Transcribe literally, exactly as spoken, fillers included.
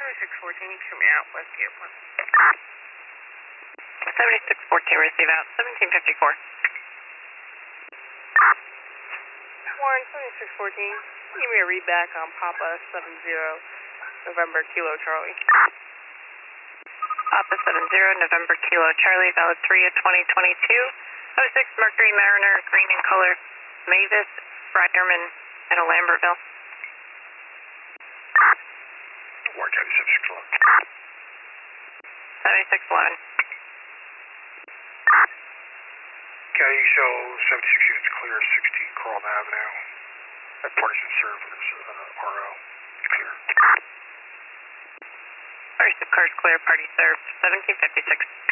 seventy-six fourteen, shoot me out, Westgate one. seventy-six fourteen, receive out, seventeen fifty-four. Warren, seventy-six fourteen, give me a read back on Papa seven zero, November Kilo Charlie. Papa seven zero, November Kilo Charlie, valid three of twenty twenty-two. oh six Mercury Mariner, green in color, Mavis, Briderman, and a Lambertville. Warren County seventy-six eleven. seventy-six eleven. County show seventy-six units clear, sixteen Coral Avenue. That partisan servers, uh, R O. Clear. First of cars clear, party served, seventeen fifty-six.